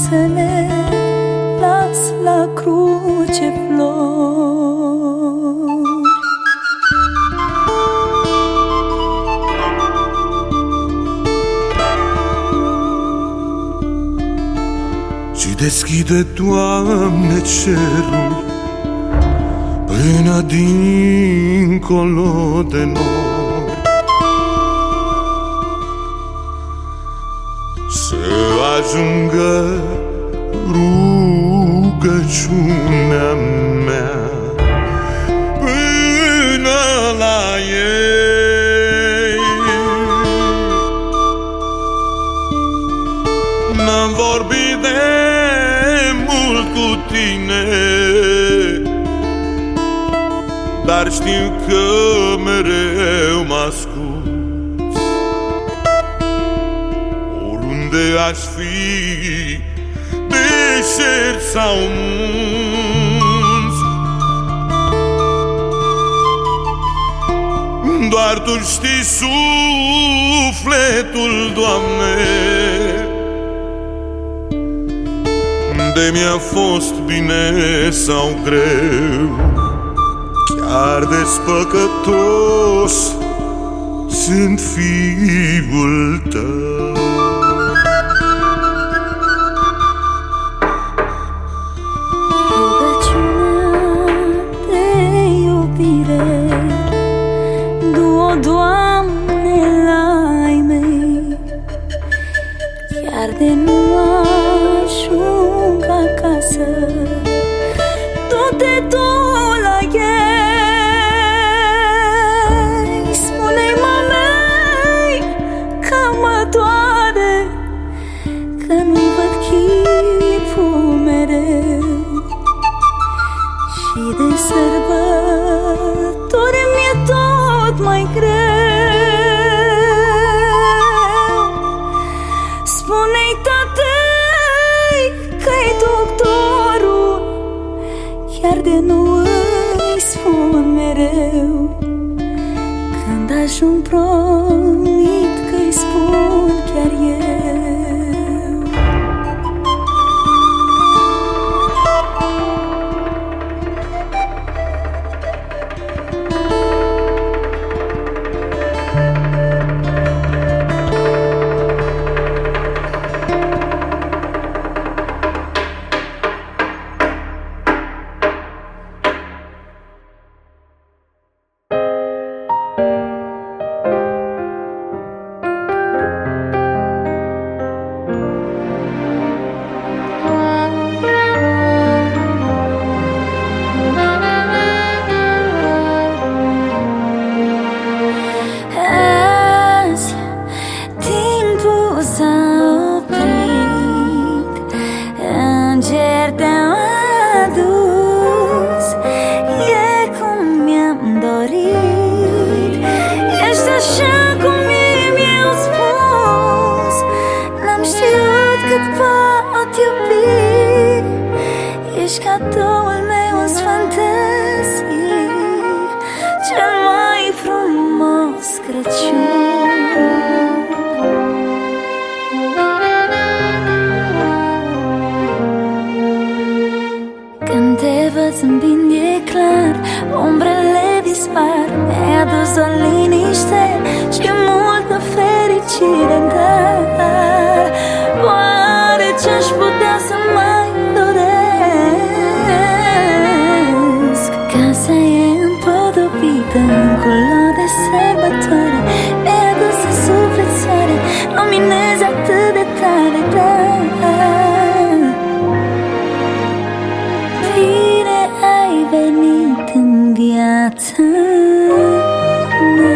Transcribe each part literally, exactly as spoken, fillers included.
să le las la cruce flori. Și deschide, Doamne, cerul până dincolo de nori, să ajungă rugăciunea mea până la ei. N-am vorbit de mult cu tine, dar știu că mereu mă asculți. Oriunde aș fi, deșert sau munți, doar Tu știi sufletul, Doamne, de mi-a fost bine sau greu. Chiar despăcătos sunt fiul Tău. Rugăciunea de iubire, du-o, Doamne, la ai mei, chiar de nu ajung acasă, du-te Tu la ei. Spune-i mamei că mă doare, că nu-i văd chipul mereu, și de sărbători mi-e tot mai greu. Spune-i tatei că-i doctorul, chiar de nu îi spun mereu. Când ajung promit că-i spun chiar eu. Ești cadoul meu în fantezii, cel mai frumos Crăciun. Când te văd zâmbind e clar, umbrele dispar, mi-ai adus doar liniște și multă fericire, dar oare ce-aș putea să mai doresc? Casa e împodobită în culori de sărbătoare, mi-ai adus în suflet soare, luminezi atât de tare, dar bine ai venit în viața mea.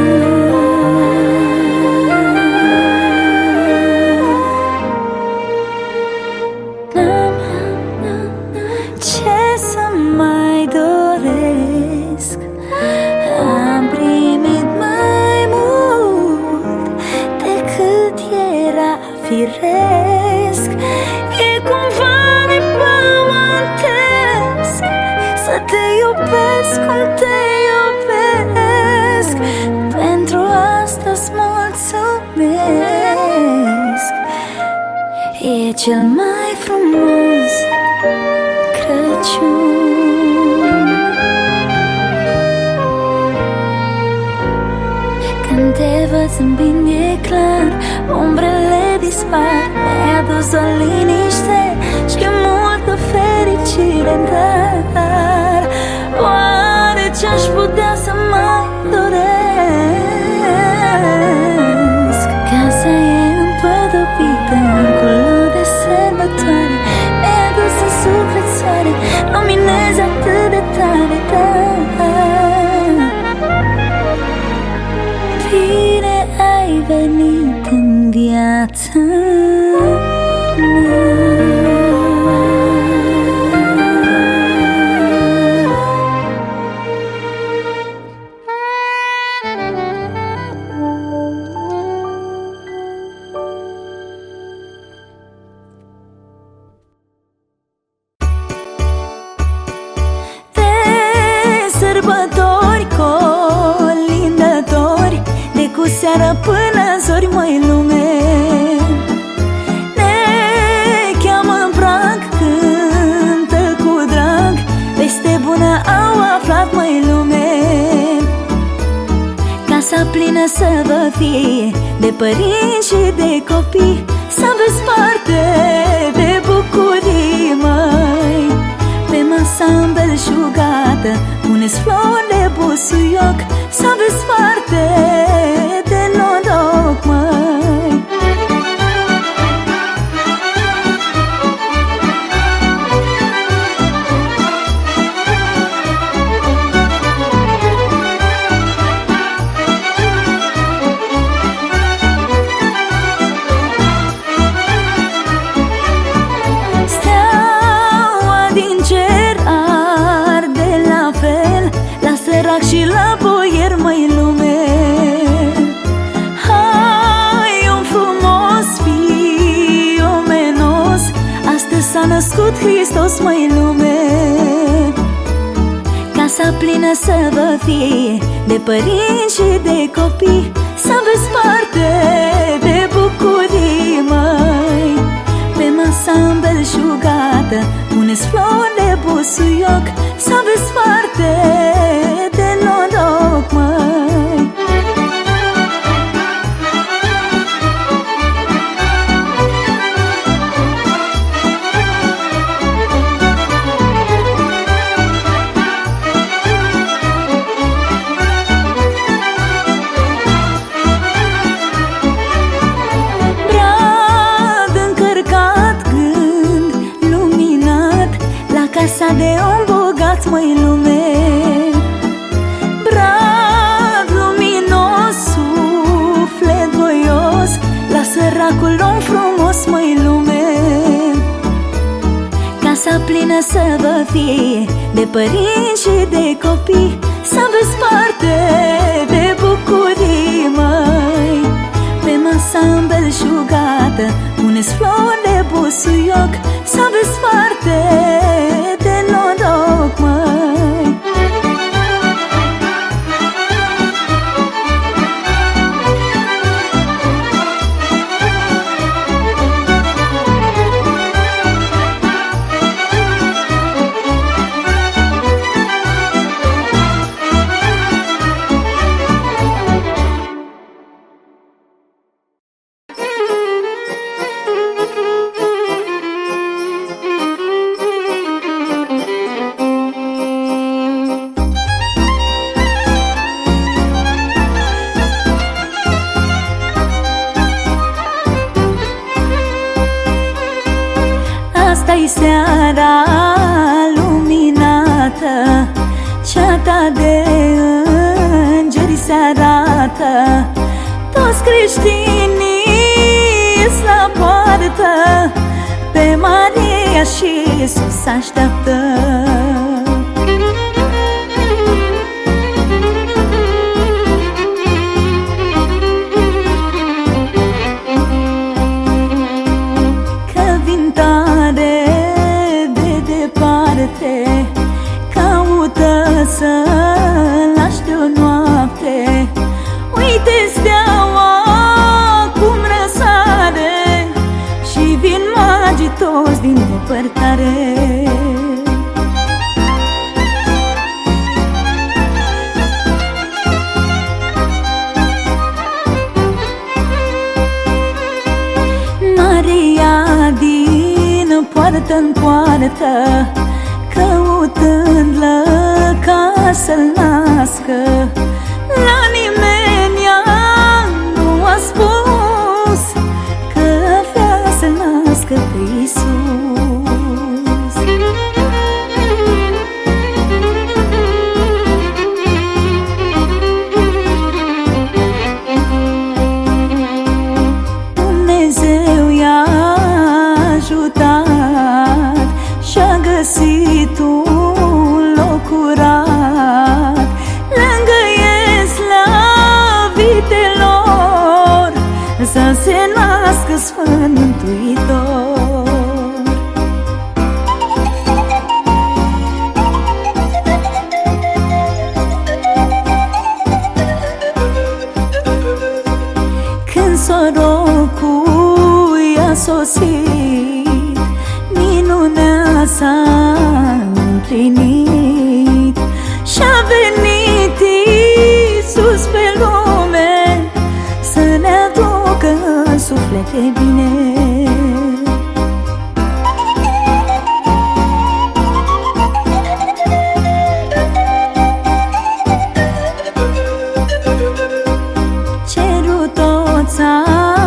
Ce să mai doresc? Am primit mai mult decât era firesc. E cumva nepământesc să te iubesc cum te iubesc. Pentru asta-ți mulțumesc. E cel mai frumos văd zâmbind e clar, umbrele dispar, mi-ai adus o liniște și multă fericire, dar oare ce-aș putea să mai doresc? Casa e împădubită în culori de sărbătoare, mi-ai adus în suflet soare, luminezi atât de tare, dar bine ai venit în viața mea. Seara până zori, măi lume, ne cheamă în prag, cântă cu drag, veste bună au aflat, măi lume. Casa plină să vă fie de părinți și de copii, să aveți parte de bucurii, măi. Pe masa îmbelșugată puneți flori de busuioc, să aveți parte de noroc, măi. Steaua din cer arde la fel, la sărac și la boier, măi lume. S-a născut Hristos, măi lume. Casa plină să vă fie de părinți și de copii, să aveți parte de bucurii, măi. Pe masa îmbelșugată puneți flori de busuioc, să aveți parte de noroc, măi. Casa de om bogat, măi lume. Brad luminos, suflet voios, la săracul om frumos, măi lume. Casa plină să vă fie de părinți și de copii, să aveți parte de bucurii, măi. Pe masa îmbelșugată puneți flori de busuioc, să aveți parte de noroc, măi. Asta-i seara luminată, ceata de îngeri se arată, toți creștinii ies la poartă, pe Maria și Iisus așteaptă. Caută să-l aștept o noapte, uite steaua cum răsare, și vin magii toți din depărtare. în poartă, căutând-l ca să-l nască. La nimeni nu a spus că vrea să-l nască pe Iisus. Dumnezeu i-a ajutat și-a găsit un loc curat lângă slăvitelor, să se nască Sfânt Mântuitor. Când sorocul i-a sosit, minunea s-a împlinit și-a venit Iisus pe lume să ne aducă în suflete bine. Cerul tot s-a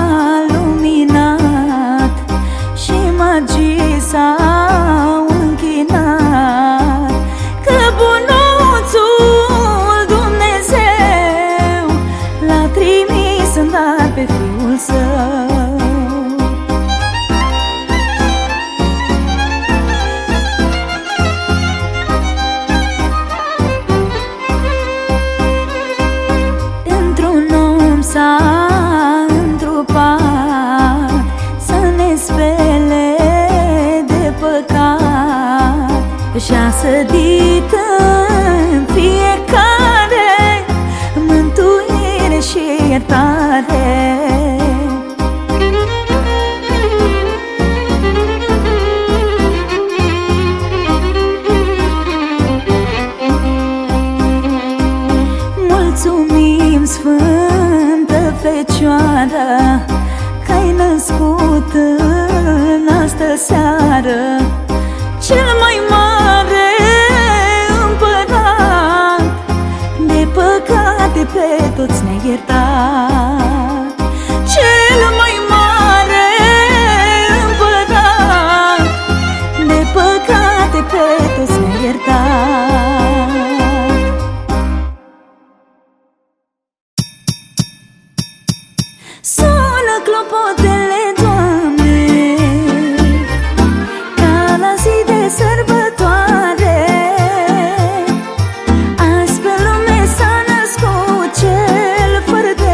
luminat și magii s-au închinat, că bunuțul Dumnezeu l-a trimis în dar pe Fiul Său. Într-un om s-a întrupat să ne spele de păcat și-a sădit în fiecare mântuire și iertare. Mulțumim, Sfântă Fecioară, că-ai născut în astă seară cel mai mare împărat, de păcate pe toți ne-ai iertat. Cel mai mare împărat, de păcate pe toți ne-ai iertat. Sună clopotele, Doamne, ca la zi de sărbătoare. Azi pe lume s-a născut cel fără de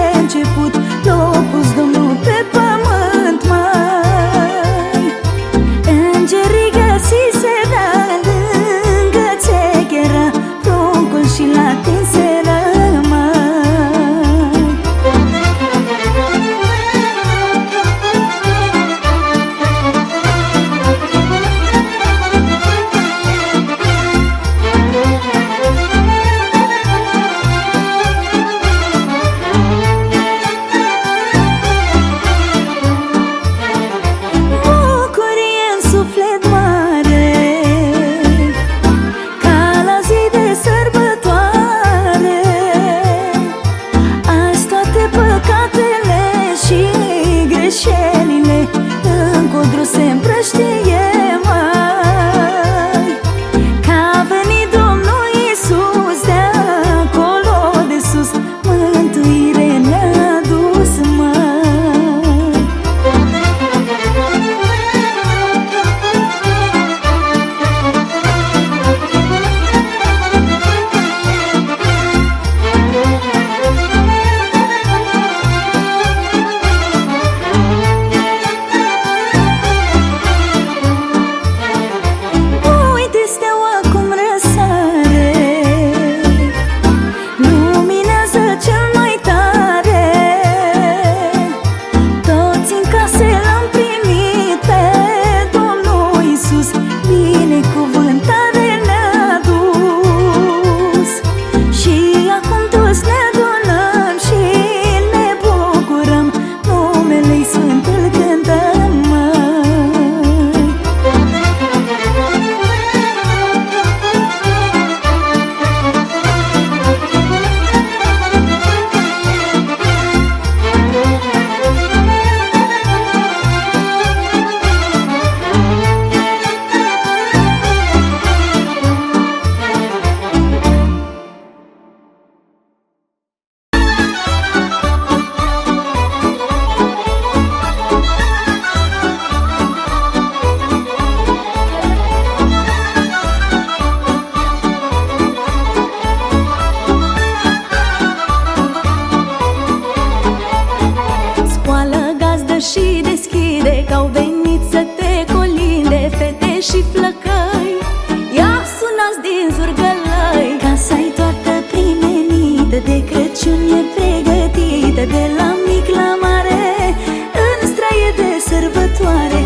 și flăcăi, ia sunați din Zurgălăi. Casa e toată primenită, de Crăciun e pregătită, de la mic la mare, în straie de sărbătoare.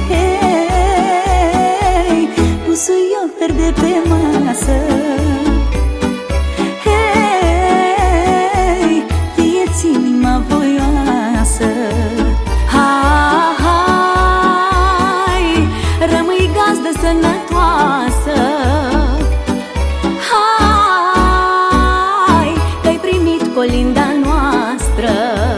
Hei, busuioc verde pe masă, hei, fie-ți inima voioasă. Hai, rămâi gazdă sănătoasă. Hai, că-ai primit colinda noastră.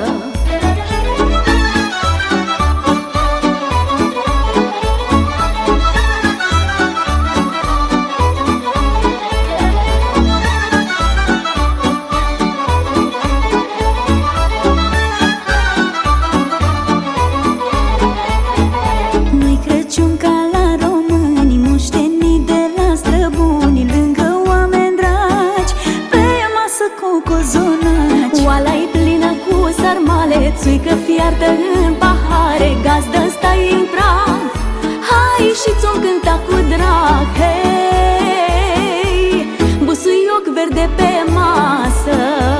Oala-i plină cu sarmale, țuică fiartă în pahare, gazdă stai în prag, hai și ți-o cânta cu drag. Hei, busuioc verde pe masă,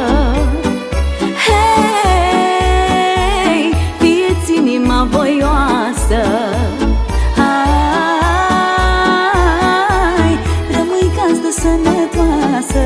hei, fie-ți inima voioasă. Hai, rămâi gazdă sănătoasă.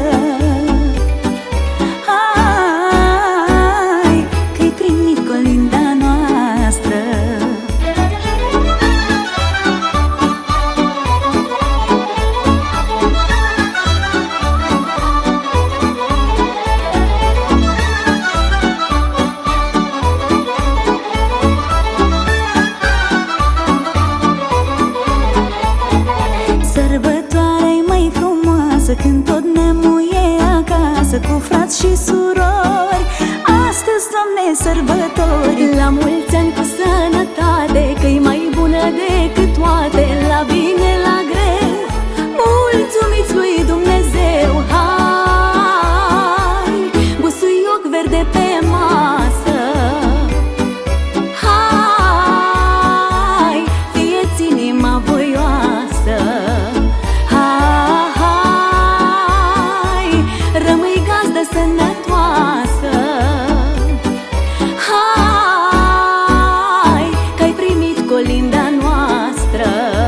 Când tot neamul e acasă, cu frați și surori, astăzi, Doamne, sărbători. La mulți ani cu sănătate, că-i mai bună decât toate, la bine, la greu, mulțumiți lui Dumnezeu. Hai, busuioc verde pe masă, hai, fie-ți inima voioasă. Rămâi gazdă sănătoasă. Hai, că-ai primit colinda noastră.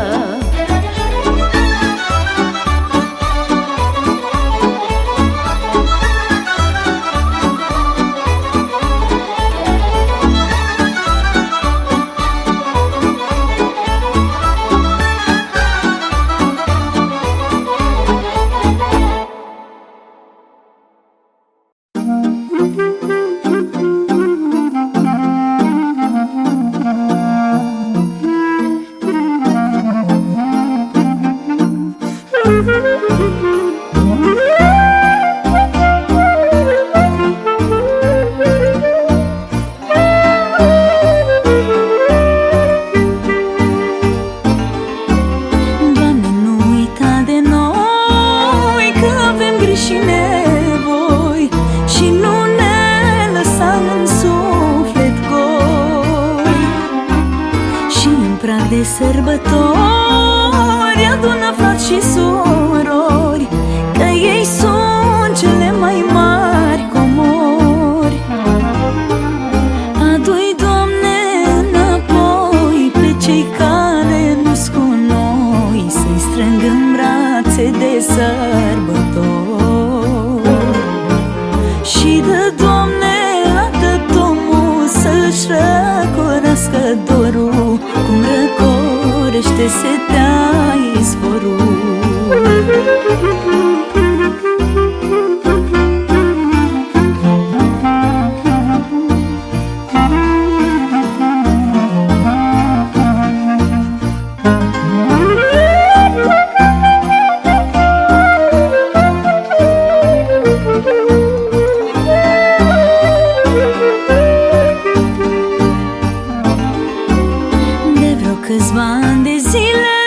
De sărbători adună frați și surori, că ei sunt cele mai mari comori. Adu-i, Doamne, înapoi pe cei care nu-s cu noi, să-i strâng în brațe de sărbători. Și dă, Doamne, la tătomul să-și răcorească dorul, cum răcorește setea izvorul. Câțiva ani de zile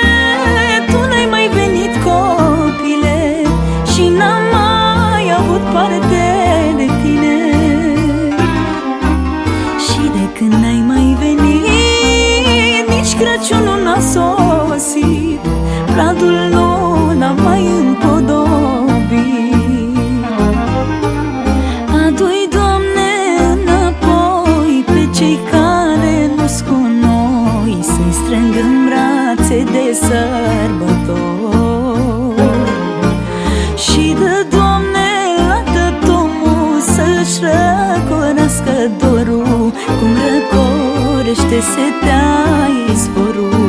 Bradul nu l-am mai împodobit. Adu-i, Doamne, înapoi pe cei care nu-s cu noi, să-i strâng în brațe de sărbători. Și dă, Doamne, la tot omul să-și răcorească dorul, cum răcorește setea izvorul.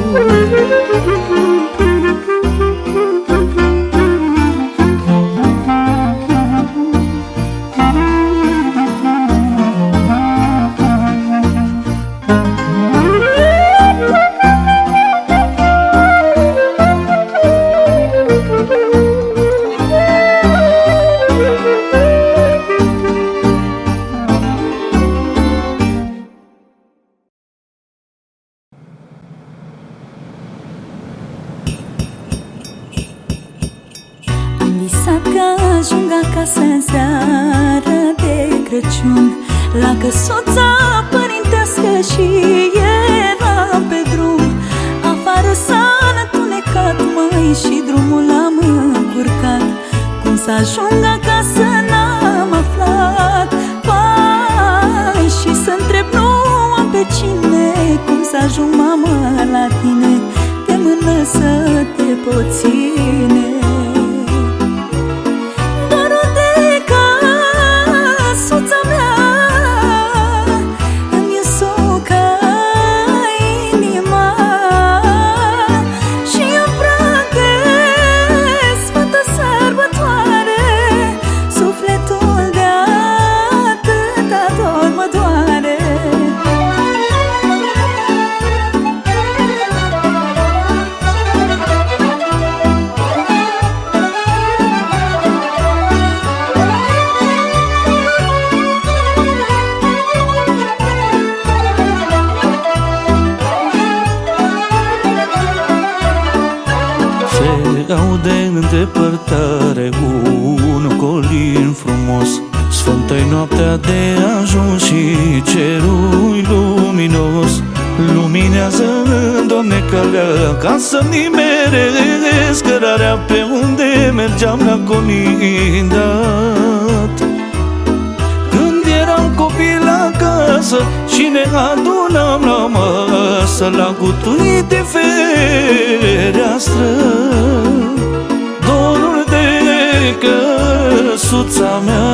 Ajung acasă în seară de Crăciun, la căsuța părintească și eram pe drum. Afară s-a întunecat, măi, și drumul l-am încurcat. Cum să ajung acasă n-am aflat, pai, și să întreb nu am pe cine. Cum să ajung, mamă, la tine, de mână să te pot ține. Aude în depărtare un colin frumos. Sfântă-i noaptea de ajuns și cerul luminos. Luminează, Doamne, calea ca să nimeresc cărarea pe unde mergeam la colindat. Când eram copil acasă și ne adunam la masă, la gutui de fereastră, dorul de căsuța mea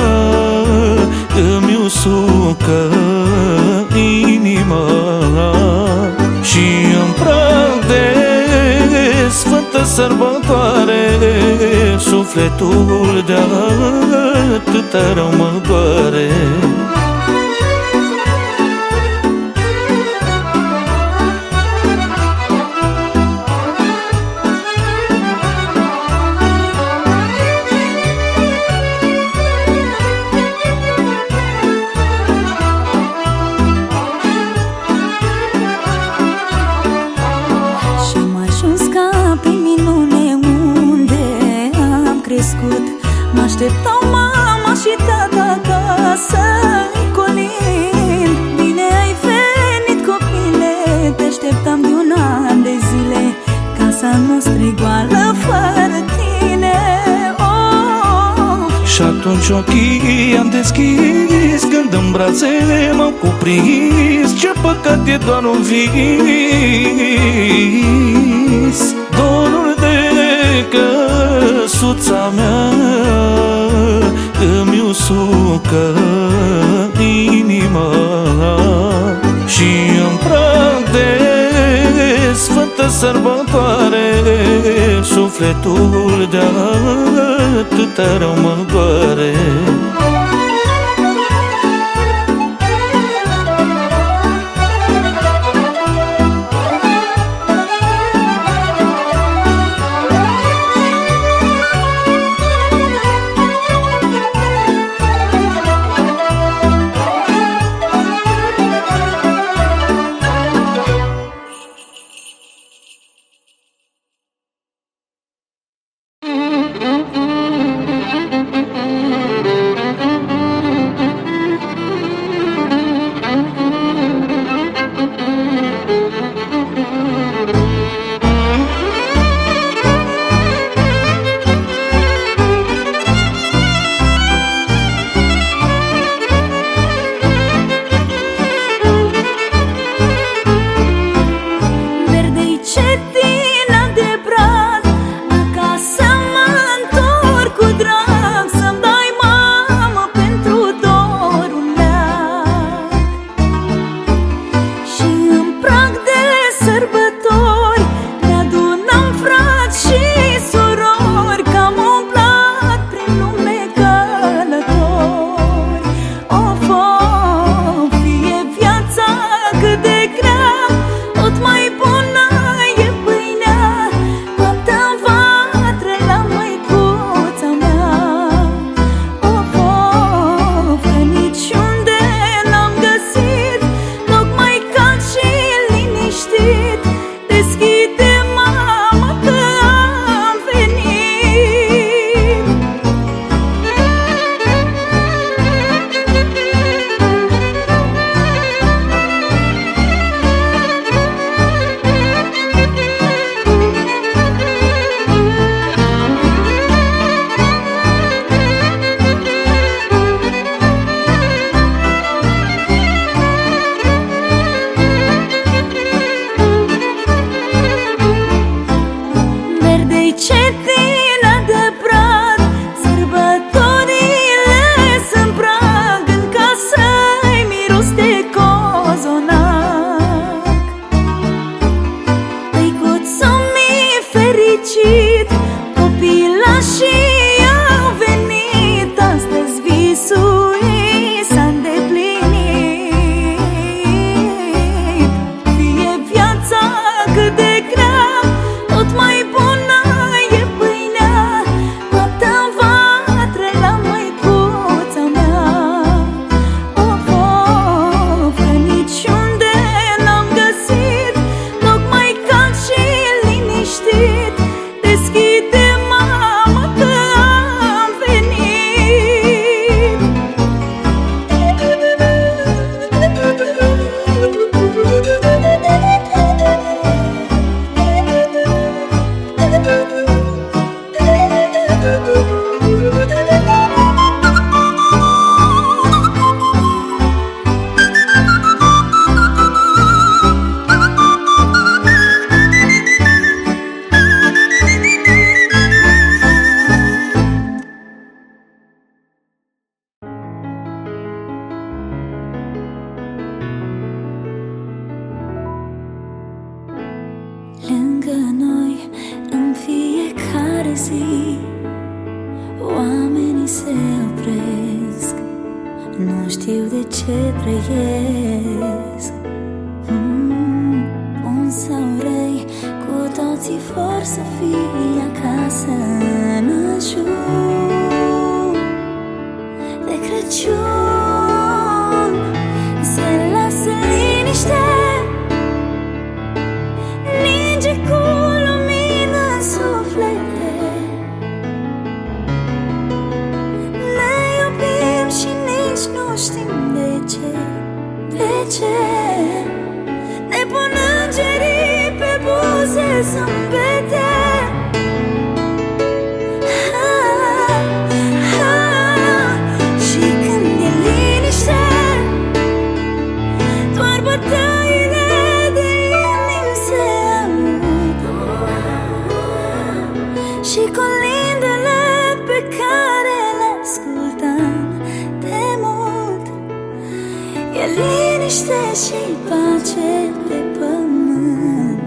îmi usucă inima. Și în prag de sfântă sărbătoare, sufletul de atâta rău mă doare. Mă-așteptau mama și tata ca să-i colind. Bine ai venit, copile, te așteptam de un an de zile. Casa noastră e goală fără tine, oh. Și atunci ochii am deschis, când în brațe m-au cuprins. Ce păcat e doar un vis, dorul de căsuța mea îmi usucă inima. Și în prag de sfântă sărbătoare, sufletul de atâta rău mă doare. Păi cetină de brad, sărbătorile sunt prag, în casă-i miros de cozonac. Tăicuțul mi-e fericit, copilașii au venit, astăzi visul ei s-a îndeplinit. Fie viața cât de grea, tot mai bună e pâinea, noaptea-n vatră la măicuța mea. Of, of, că niciunde n-am găsit loc mai cald și liniștit. Deschide, mamă, că am venit. Lângă noi, în fiecare zi, oamenii se opresc, nu știu de ce trăiesc. mm, Bun sau răi, cu toții vor să fie acasă în ajun de Crăciun. Se lasă liniște, ninge cu lumină în suflete. Ne iubim și nici nu știm de ce. De ce ne pun îngerii pe buze zâmbete? Ah, ah, și când e liniște, doar bătăile de inimi se aud și colindele pe care le ascultam de mult. E liniște și pace pe pământ.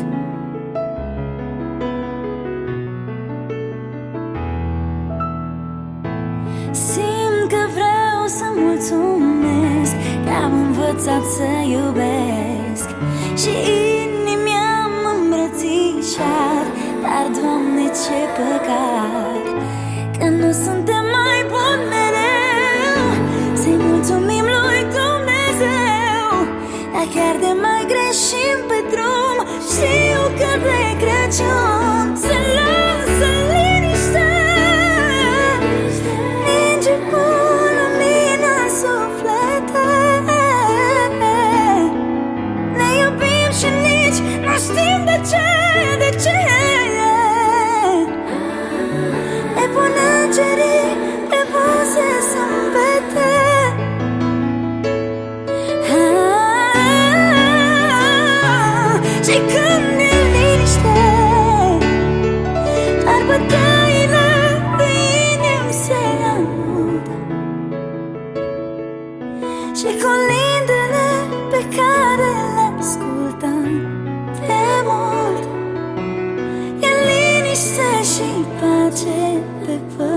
Simt că vreau să mulțumesc că am învățat să iubesc și inimi am îmbrățișat. Dar, Doamne, ce păcat că nu suntem mai buni mereu. Să-i mulțumim lui Dumnezeu, dar chiar de mai greșim pe drum. Știu că de Crăciun se lasă liniște, ninge cu lumină în suflete. Ne iubim și nici nu știm de ce, de ce. Ne pun îngerii pe buze zâmbete. Ah, și când e liniște, doar bătăile de inimi se aud și colindele pe care le ascultam de mult. E liniște și pace pe pământ.